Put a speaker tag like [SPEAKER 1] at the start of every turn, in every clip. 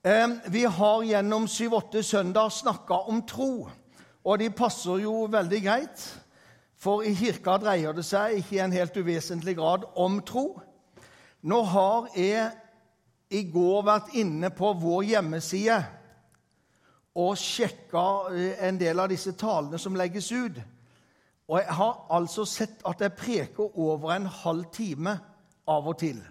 [SPEAKER 1] Vi har gjennom 7-8 søndag snakket om tro, og de passer jo veldig greit, for i kirka dreier det seg ikke i en helt uvesentlig grad om tro. Nå har jeg i går vært inne på vår hjemmeside og sjekket en del av disse talene som legges ut, og jeg har altså sett at jeg preker over en halv time av og til.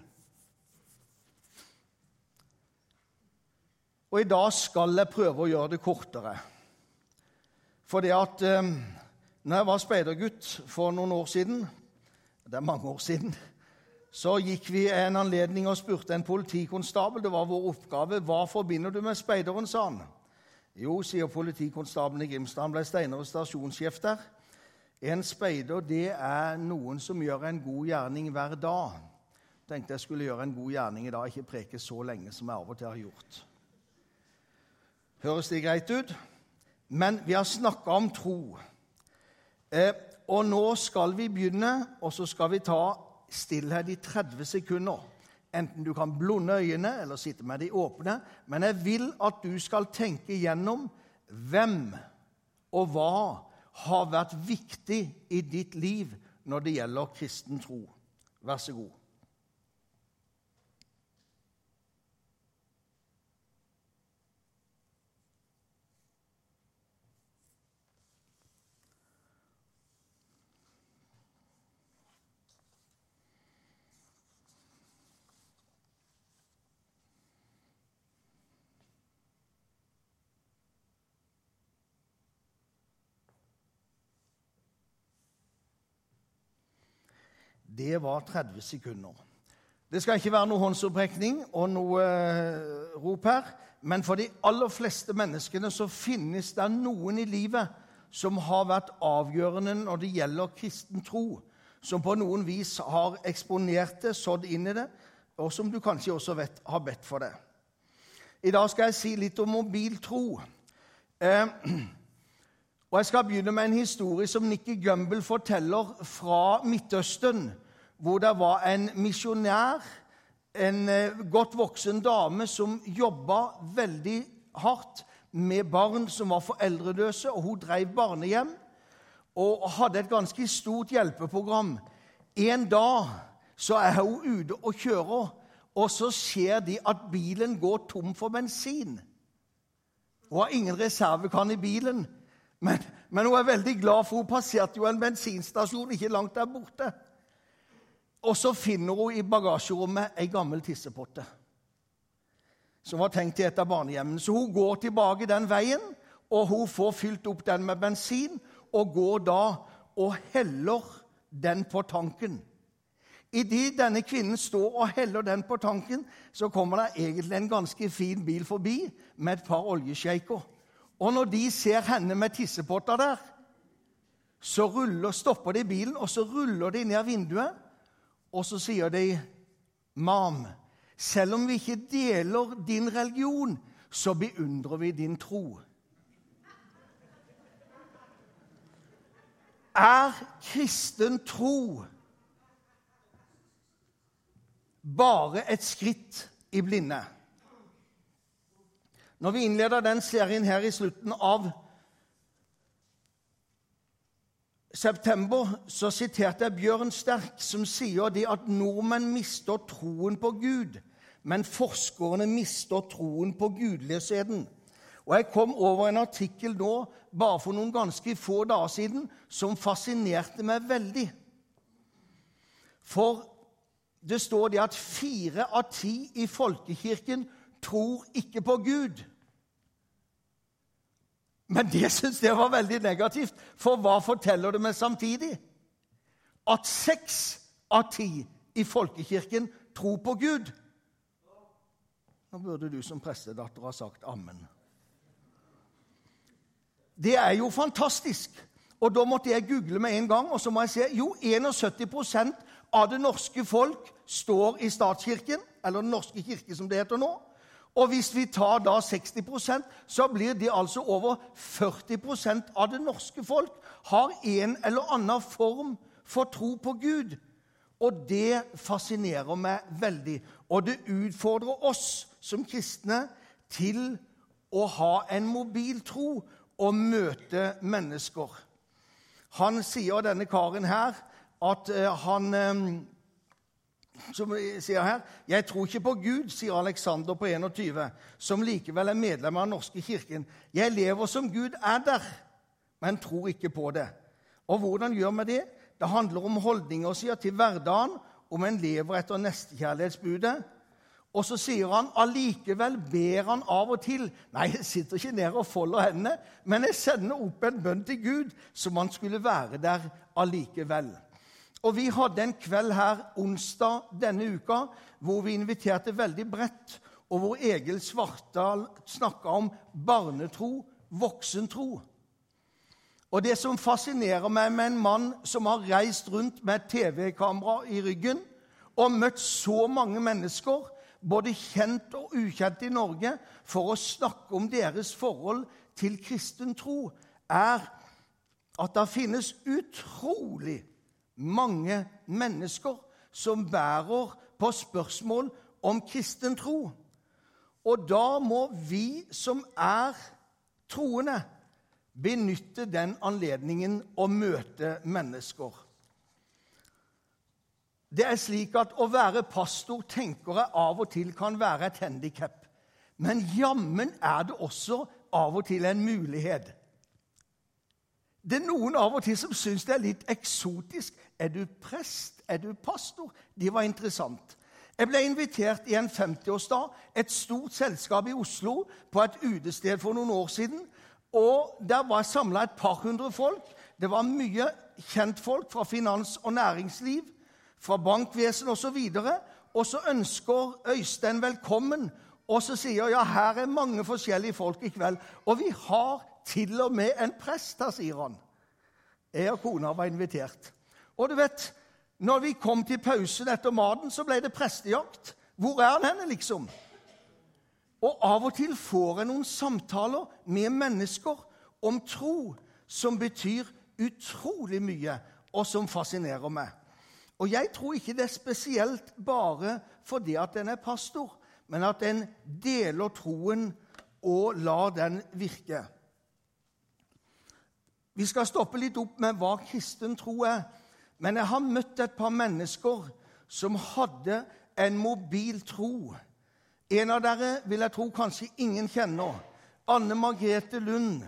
[SPEAKER 1] Og i dag skal jeg prøve å gjøre det kortere. For det at når jeg var speidergutt for noen år siden, det er mange år siden, så gikk vi en anledning og spurte en politikonstabel, det var vår oppgave, hva forbinder du med speideren, sa han. Jo, sier politikonstabelen i Grimstad, han ble Steinar stasjonssjef der. En speider, det er noen som gjør en god gjerning hver dag. Tenkte jeg skulle gjøre en god gjerning i dag, ikke preke så lenge som jeg av og til har gjort. Høres det greit ut? Men vi har snakket om tro. Og nå skal vi begynne, og så skal vi ta stillhet i 30 sekunder. Enten du kan blunde øynene eller sitte med de åpne, men jeg vil at du skal tenke gjennom hvem og hva har vært viktig i ditt liv når det gjelder kristen tro. Vær så god. Det var 30 sekunder. Det skal ikke være noe håndsopprekning og noe rop her, men for de aller fleste menneskene så finnes det noen i livet som har vært avgjørende når det gjelder kristen tro, som på noen vis har eksponert det, sådd inn i det, og som du kanskje også har bedt for det. I dag skal jeg si litt om mobil tro. Og jeg skal begynne med en historie som Nicky Gumbel forteller fra Midtøsten, hvor det var en misjonær, en godt voksen dame som jobbet veldig hardt med barn som var foreldreløse, og hun drev barnehjem og hadde et ganske stort hjelpeprogram. En dag så er hun ute og kjører, og så skjer det at bilen går tom for bensin. Hun har ingen reservekann i bilen, men hun er veldig glad, for hun passerte jo en bensinstasjon ikke langt der borte. Og så finner hun i bagasjerommet en gammel tissepotte, som var tenkt til et av barnehjemmene. Så hun går tilbake den veien, og hun får fylt opp den med bensin, og går da og heller den på tanken. I det denne kvinnen står og heller den på tanken, så kommer det egentlig en ganske fin bil forbi med et par oljeskjeiker. Og når de ser henne med tissepotter der, så stopper de bilen, og så ruller de ned vinduet, og så sier de, «Mam, selv om vi ikke deler din religion, så beundrer vi din tro.» Er kristen tro bare et skritt i blinde? Når vi innleder den serien her i slutten av september, så siterte jeg Bjørn Sterk, som sier det at nordmenn mister troen på Gud, men forskerne mister troen på gudløsheten. Og jeg kom over en artikkel nå, bare for noen ganske få dager siden, som fascinerte meg veldig. For det står det at 4 av 10 i folkekirken tror ikke på Gud. Men det synes jeg var veldig negativt, for hva forteller det meg samtidig? At 6 av 10 i folkekirken tror på Gud. Nå burde du som prestedatter ha sagt amen. Det er jo fantastisk, og da måtte jeg google med en gang, og så må jeg se, jo 71% av det norske folk står i statskirken, eller den norske kirke som det heter nå. Og hvis vi tar da 60%, så blir det altså over 40% av det norske folk har en eller annen form for tro på Gud. Og det fascinerer meg veldig. Og det utfordrer oss som kristne til å ha en mobil tro og møte mennesker. Han sier, denne karen her, at som sier her, «Jeg tror ikke på Gud», sier Alexander på 21, som likevel er medlem av den norske kirken. «Jeg lever som Gud er der, men tror ikke på det.» Og hvordan gjør vi det? Det handler om holdninger, sier, til hverdagen, om en lever etter nestekjærlighetsbudet. Og så sier han, allikevel ber han av og til. Nei, jeg sitter ikke ned og folder hendene, men jeg sender opp en bønn til Gud, som han skulle være der allikevel. Og vi hadde en kveld her onsdag denne uka, hvor vi inviterte veldig bredt, og hvor Egil Svartdal snakket om barnetro, voksentro. Og det som fascinerer meg med en mann som har reist rundt med et TV-kamera i ryggen, og møtt så mange mennesker, både kjent og ukjent i Norge, for å snakke om deres forhold til kristen tro, er at det finnes utrolig mange mennesker som bærer på spørsmål om kristen tro. Og da må vi som er troende benytte den anledningen å møte mennesker. Det er slik at å være pastor, tenker jeg, av og til kan være et handicap. Men jammen er det også av og til en mulighet. Det er noen av og til som synes det er litt eksotisk. Er du prest? Er du pastor? Det var interessant. Jeg ble invitert i en 50-årsdag, et stort selskap i Oslo, på et utested for noen år siden, og der var samlet et par hundre folk. Det var mye kjent folk fra finans- og næringsliv, fra bankvesen og så videre. Og så ønsker Øystein velkommen, og så sier ja, her er mange forskjellige folk i kveld. Og vi har til og med en prest her, sier han. Jeg og kona var invitert. Og du vet, når vi kom til pausen etter maten, så ble det prestejakt. Hvor er han henne, liksom? Og av og til får jeg noen samtaler med mennesker om tro som betyr utrolig mye, og som fascinerer meg. Og jeg tror ikke det er spesielt bare fordi at en er pastor, men at en deler troen og lar den virke. Vi skal stoppe litt opp med hva kristen tro er, men jeg har møtt et par mennesker som hadde en mobil tro. En av dere vil jeg tro kanskje ingen kjenner. Anne Margrethe Lund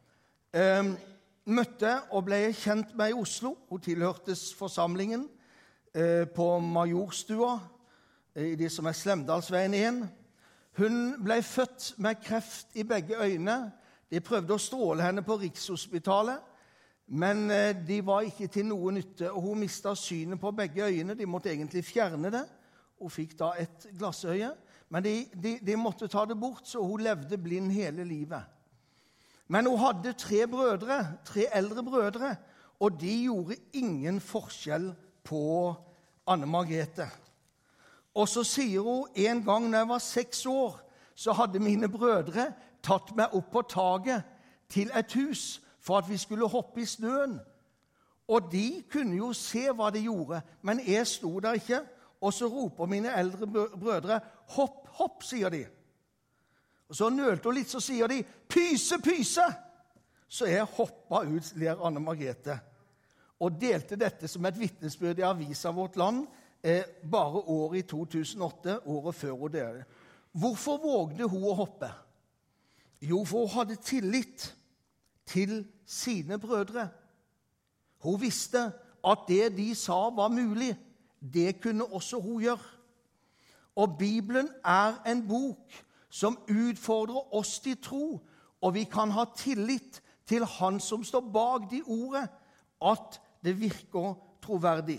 [SPEAKER 1] møtte og ble kjent med i Oslo. Hun tilhørtes forsamlingen på Majorstua, i det som er Slemdalsveien 1. Hun ble født med kreft i begge øyne. De prøvde å stråle henne på Rikshospitalet, men de var ikke til noe nytte. Og hun mistet synet på begge øyne. De måtte egentlig fjerne det, og fikk da et glassøye. Men de måtte ta det bort, så hun levde blind hele livet. Men hun hadde 3 brødre, 3 eldre brødre, og de gjorde ingen forskjell på Anne Margrethe. Og så sier hun, en gang når jeg var 6 år, så hadde mine brødre tatt meg opp på taget til et hus for at vi skulle hoppe i snøen. Og de kunne jo se hva de gjorde, men jeg sto der ikke. Og så roper mine eldre brødre, hopp, hopp, sier de. Og så nølte hun litt, så sier de, pyse, pyse! Så jeg hoppet ut, ler Anne Margrethe, og delte dette som et vitnesbyrd i avisen Vårt Land, bare året i 2008, året før hun døde. Hvorfor vågde hun å hoppe? Jo, for hun hadde tillit til sine brødre. Hun visste at det de sa var mulig. Det kunne også hun gjøre. Og Bibelen er en bok som utfordrer oss til tro, og vi kan ha tillit til han som står bak de ordene, at det virker troverdig.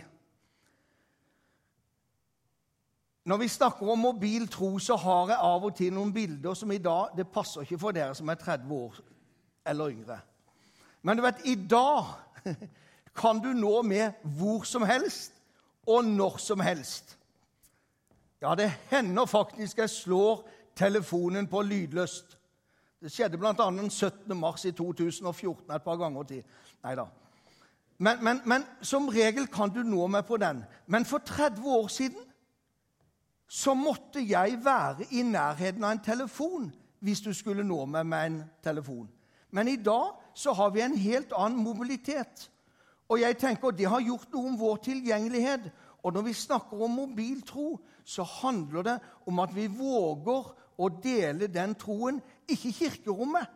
[SPEAKER 1] Når vi snakker om mobil tro, så har jeg av og til noen bilder som i dag, det passer ikke for dere som er 30 år eller yngre. Men du vet, i dag kan du nå med hvor som helst, og når som helst. Ja, det hender faktisk jeg slår telefonen på lydløst. Det skjedde blant annet den 17. mars i 2014 et par ganger til. Neida. Men som regel kan du nå meg på den. Men for 30 år siden så måtte jeg være i nærheten av en telefon hvis du skulle nå meg med en telefon. Men i dag så har vi en helt annen mobilitet. Og jeg tenker det har gjort noe om vår tilgjengelighet. Og når vi snakker om mobiltro, så handler det om at vi våger å dele den troen, ikke i kirkerommet.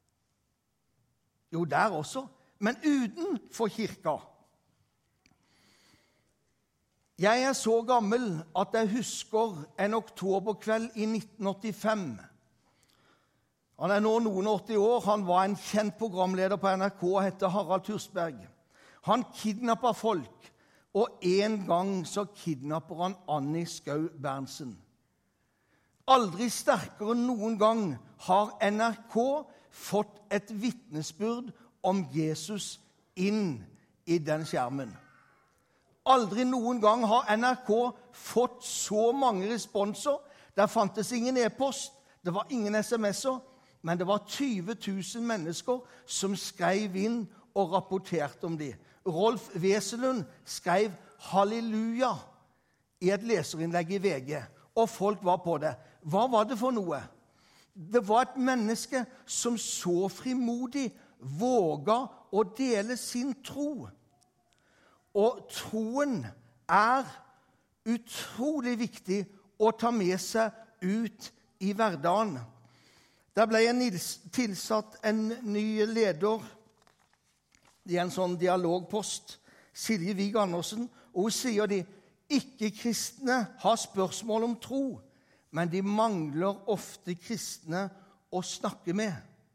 [SPEAKER 1] Jo, der også, men utenfor kirka. Jeg er så gammel at jeg husker en oktoberkveld i 1985. Han er nå noen 80 år. Han var en kjent programleder på NRK og hette Harald Tursberg. Han kidnappet folk, og en gang så kidnapper han Annie Skau Berntsen. Aldri sterkere enn noen gang har NRK fått et vitnesbyrd om Jesus inn i den skjermen. Aldri noen gang har NRK fått så mange responser. Der fantes ingen e-post, det var ingen sms'er, men det var 20 000 mennesker som skrev inn og rapporterte om det. Rolf Weselund skrev halleluja i et leserinnlegg i VG, og folk var på det. Hva var det for noe? Det var et menneske som så frimodig våget å dele sin tro. Og troen er utrolig viktig å ta med seg ut i hverdagen. Der ble tilsatt en ny leder i en sånn dialogpost, Silje Vig Andersen, og hun sier de ikke-kristne har spørsmål om tro, men de mangler ofte kristne å snakke med.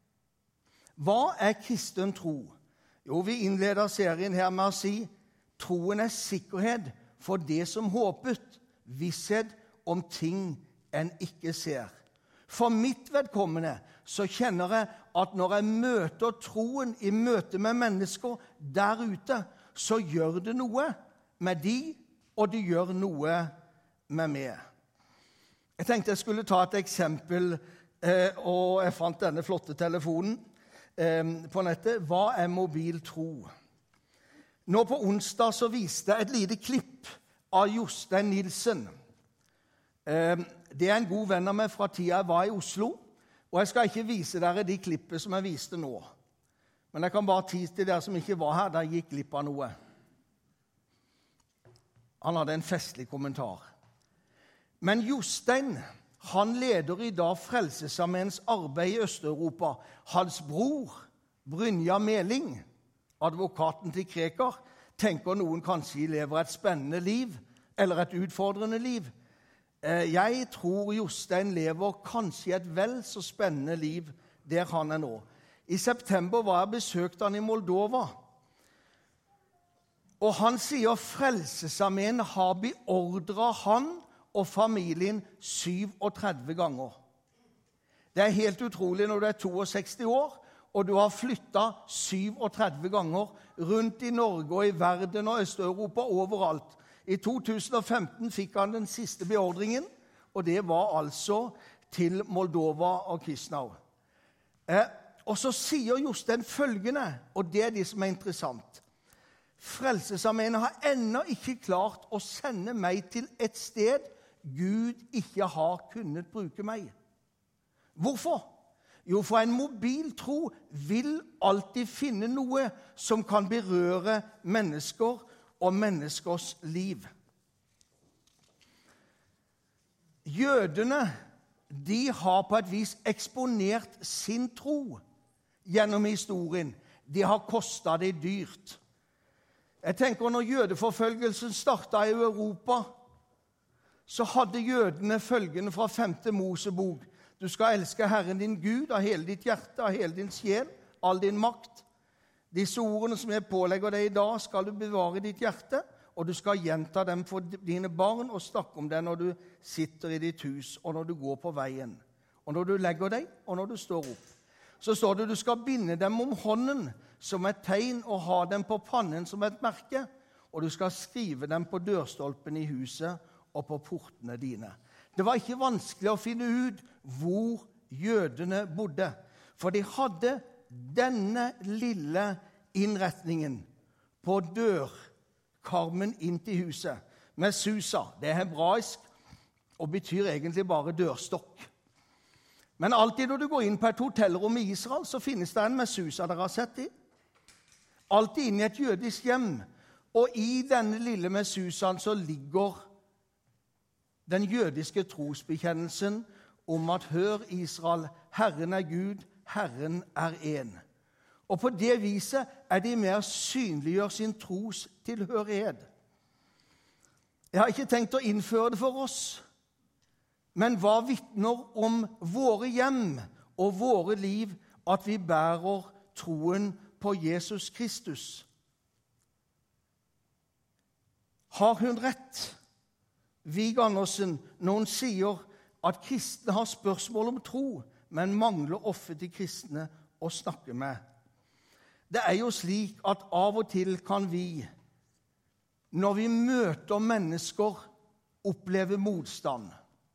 [SPEAKER 1] Hva er kristen tro? Jo, vi innleder serien her med å si troen er sikkerhet for det som håpet, visshet om ting en ikke ser. For mitt vedkommende så kjenner jeg at når jeg møter troen i møte med mennesker der ute, så gjør det noe med de, og det gjør noe med meg. Jeg tenkte jeg skulle ta et eksempel, og jeg fant denne flotte telefonen på nettet. Hva er mobil tro? Nå på onsdag så viste jeg et lite klipp av Jostein Nilsen. Det er en god venn av meg fra tida jeg var i Oslo, og jeg skal ikke vise dere de klippene som jeg viste nå. Men jeg kan bare si til dere som ikke var her, der gikk glipp av noe. Han hadde en festlig kommentar. Men Jostein, han leder i dag Frelsesarmeens arbeid i Øst-Europa. Hans bror, Brynja Meling, advokaten til Krekar, tenker noen kanskje lever et spennende liv, eller et utfordrende liv. Jeg tror Jostein lever kanskje et vel så spennende liv der han er nå. I september var jeg besøkt han i Moldova, og han sier Frelsesarmeen har beordret han og familien 37 ganger. Det er helt utrolig når du er 62 år, og du har flyttet 37 ganger rundt i Norge og i verden og Øst-Europa overalt. I 2015 fikk han den siste beordringen, og det var altså til Moldova og Chisinau. Og så sier Jostein følgende, og det er det som er interessant. Frelsesarmeen har ennå ikke klart å sende meg til et sted Gud ikke har kunnet bruke meg. Hvorfor? Jo, for en mobil tro vil alltid finne noe som kan berøre mennesker og menneskers liv. Jødene, de har på et vis eksponert sin tro gjennom historien. De har kostet det dyrt. Jeg tenker når jødeforfølgelsen startet i Europa, så hadde jødene følgende fra 5. Mosebok. Du skal elske Herren din Gud av hele ditt hjerte, av hele din sjel, all din makt. Disse ordene som jeg pålegger deg i dag, skal du bevare i ditt hjerte, og du skal gjenta dem for dine barn og snakke om dem når du sitter i ditt hus, og når du går på veien, og når du legger deg, og når du står opp. Så står det du skal binde dem om hånden som et tegn og ha dem på pannen som et merke, og du skal skrive dem på dørstolpen i huset og på portene dine. Det var ikke vanskelig å finne ut hvor jødene bodde, for de hadde denne lille innretningen på dørkarmen inn til huset, med susa. Det er hebraisk og betyr egentlig bare dørstokk. Men alltid når du går inn på et hotellrom i Israel, så finnes det en Mesusa. Dere har sett det? Alltid inn i et jødisk hjem. Og i denne lille Mesusaen så ligger den jødiske trosbekjennelsen om at hør Israel, Herren er Gud, Herren er en. Og på det viset er de med å synliggjøre sin tros tilhørighet. Jeg har ikke tenkt å innføre det for oss, men hva vitner om våre hjem og våre liv at vi bærer troen på Jesus Kristus? Har hun rett, Vig Andersen, når hun sier at kristne har spørsmål om tro, men mangler ofte de kristne å snakke med? Det er jo slik at av og til kan vi, når vi møter mennesker, oppleve motstand.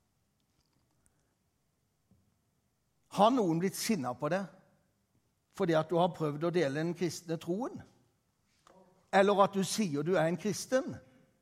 [SPEAKER 1] Har noen blitt sinnet på det fordi at du har prøvd å dele den kristne troen? Eller at du sier du er en kristen?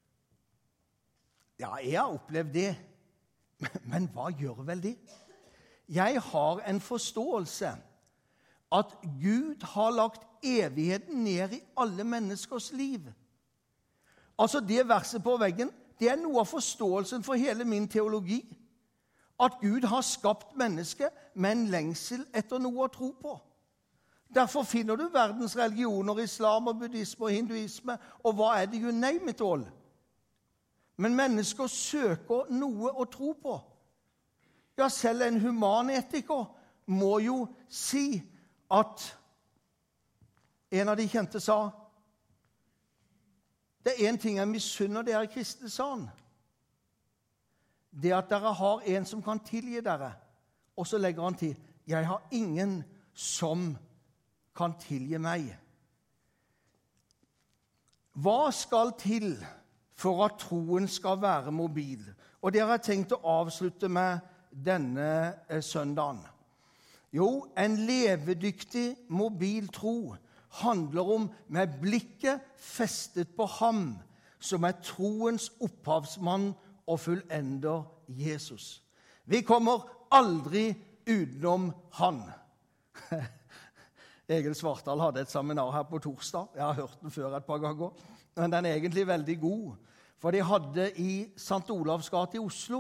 [SPEAKER 1] Ja, jeg har opplevd det. Men hva gjør vel det? Jeg har en forståelse at Gud har lagt evigheten ned i alle menneskers liv. Altså det verset på veggen, det er noe av forståelsen for hele min teologi. At Gud har skapt mennesket med en lengsel etter noe å tro på. Derfor finner du verdens religioner, islam og buddhisme og hinduisme, og hva er det, you name it all. Men mennesker søker noe å tro på. Ja, selv en humanetiker må jo si at en av de kjente sa, det er en ting jeg misunner dere kristne, sa han. Det at dere har en som kan tilgi dere. Og så legger han til, jeg har ingen som kan tilgi meg. Hva skal til for at troen skal være mobil? Og det har jeg tenkt å avslutte med denne søndagen. Jo, en levedyktig, mobil tro handler om med blikket festet på ham, som er troens opphavsmann og fullender Jesus. Vi kommer aldri utenom han. Egil Svartdal hadde et seminar her på torsdag. Jeg har hørt den før et par ganger, men den er egentlig veldig god. For de hadde i St. Olavs gate i Oslo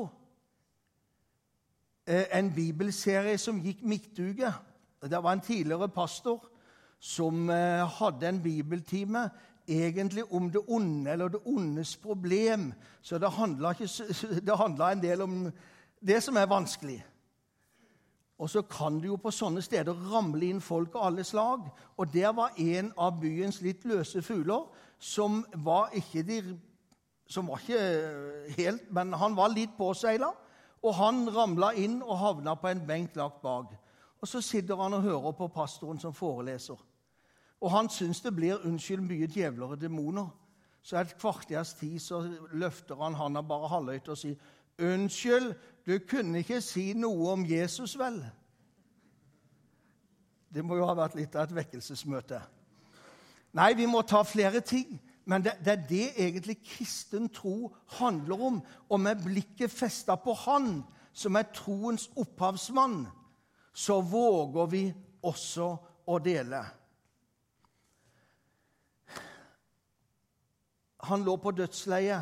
[SPEAKER 1] en bibelserie som gikk midtuke. Det var en tidligere pastor som hadde en bibeltime egentlig om det onde, eller det ondes problem. Så det handlet en del om det som er vanskelig. Og så kan du jo på sånne steder ramle inn folk av alle slag. Og der var en av byens litt løse fugler, som var ikke helt, men han var litt påseilet. Og han ramlet inn og havnet på en benk lagt bak. Og så sitter han og hører på pastoren som foreleser. Og han synes det blir, unnskyld, mye djevler og demoner. Så et kvarters tid så løfter han handa bare halvøyt og sier, unnskyld, du kunne ikke si noe om Jesus, vel? Det må jo ha vært litt av et vekkelsesmøte. Nei, vi må ta flere ting, men det er det egentlig kristen tro handler om, og med blikket festet på han, som er troens opphavsmann, så våger vi også å dele. Han lå på dødsleie.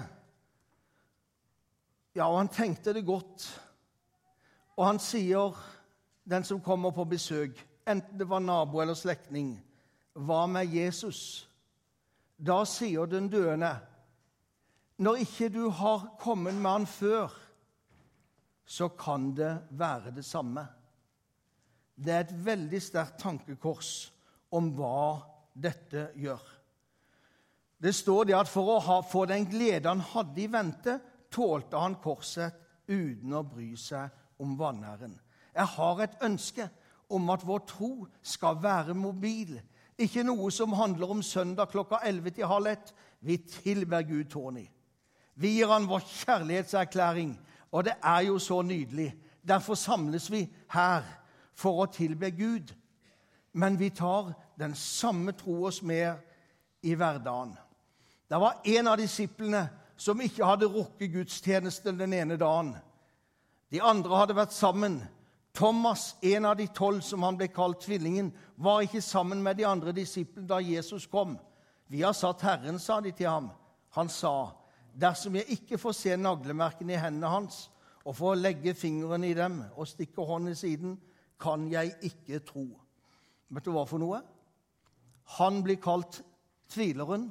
[SPEAKER 1] Ja, og han tenkte det godt. Og han sier, den som kommer på besøk, enten det var nabo eller slektning, hva med Jesus? Da sier den døende, når ikke du har kommet med han før, så kan det være det samme. Det er et veldig sterkt tankekors om hva dette gjør. Det står det at for å få den glede han hadde i vente, tålte han korset uten å bry seg om vanæren. Jeg har et ønske om at vår tro skal være mobil. Ikke noe som handler om søndag klokka 11 til halv 1. Vi tilber Gud, Tony. Vi gir han vår kjærlighetserklæring, og det er jo så nydelig. Derfor samles vi her for å tilbe Gud. Men vi tar den samme tro oss med i hverdagen. Det var en av disiplene som ikke hadde rukket gudstjenesten den ene dagen. De andre hadde vært sammen Thomas, en av de 12 som han ble kalt tvillingen, var ikke sammen med de andre disiplene da Jesus kom. Vi har satt Herren, sa de til ham. Han sa, dersom jeg ikke får se naglemerkene i hendene hans, og får legge fingeren i dem og stikke hånden i siden, kan jeg ikke tro. Vet du hva for noe? Han blir kalt tvileren.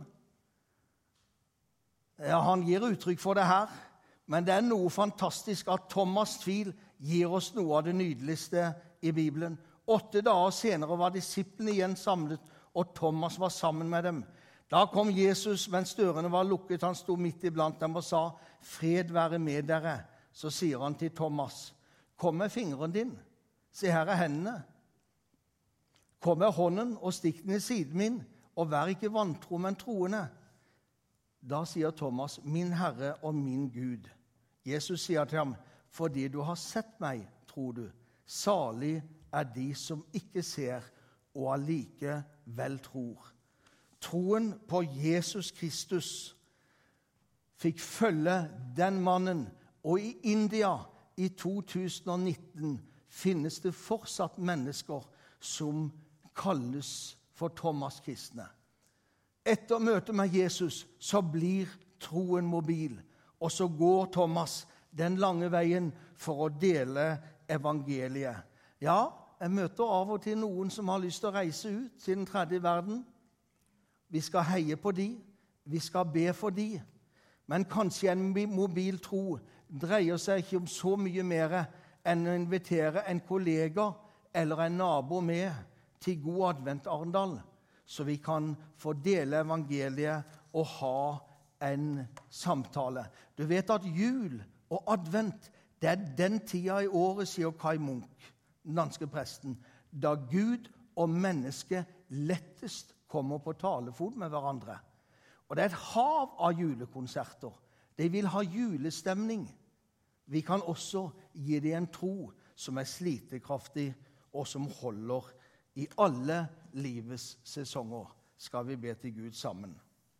[SPEAKER 1] Ja, han gir uttrykk for det her, men det er noe fantastisk at Thomas' tvil gir oss noe av det nydeligste i Bibelen. 8 dager senere var disiplene igjen samlet, og Thomas var sammen med dem. Da kom Jesus mens dørene var lukket. Han sto midt iblant dem og sa, fred være med dere. Så sier han til Thomas, kom med fingeren din. Se, her er hendene. Kom med hånden og stikk den i siden min, og vær ikke vantro, men troende. Da sier Thomas, min Herre og min Gud. Jesus sier til ham, fordi du har sett meg, tror du. Salig er de som ikke ser, og allikevel tror. Troen på Jesus Kristus fikk følge den mannen, og i India i 2019 finnes det fortsatt mennesker som kalles for Thomas kristne. Etter møtet med Jesus så blir troen mobil, og så går Thomas den lange veien for å dele evangeliet. Ja, jeg møter av og til noen som har lyst til å reise ut til den tredje verden. Vi skal heie på de, vi skal be for de, men kanskje en mobil tro dreier seg ikke om så mye mer enn å invitere en kollega eller en nabo med til God advent Arendal, så vi kan få dele evangeliet og ha en samtale. Du vet at jul og advent, det er den tida i året, sier Kai Munk, den danske presten, da Gud og menneske lettest kommer på talefot med hverandre. Og det er et hav av julekonserter. De vil ha julestemning. Vi kan også gi dem en tro som er slitekraftig og som holder i alle livets sesonger. Skal vi be til Gud sammen.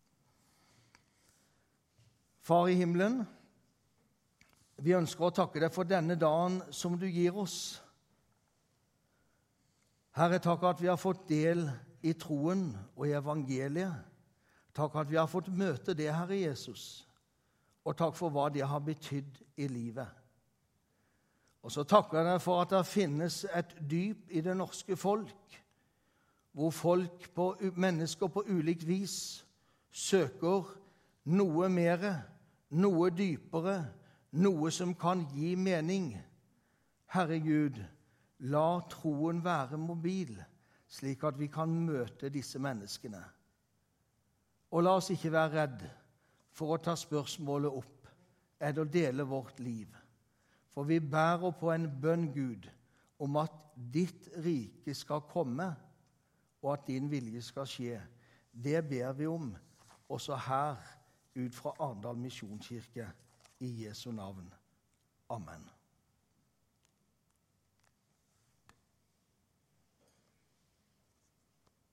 [SPEAKER 1] Far i himmelen, vi ønsker å takke deg for denne dagen som du gir oss. Herre, takk at vi har fått del i troen og i evangeliet. Takk at vi har fått møte det, Herre Jesus. Og takk for hva det har betydd i livet. Og så takker jeg deg for at det finnes et dyp i det norske folk, hvor mennesker på ulikt vis søker noe mer, noe dypere, noe som kan gi mening. Herre Gud, la troen være mobil, slik at vi kan møte disse menneskene. Og la oss ikke være redd for å ta spørsmålet opp, eller dele vårt liv. For vi bærer på en bønn, Gud, om at ditt rike skal komme, og at din vilje skal skje. Det ber vi om, også her, ut fra Arendal Misjonskirke, i Jesu navn. Amen.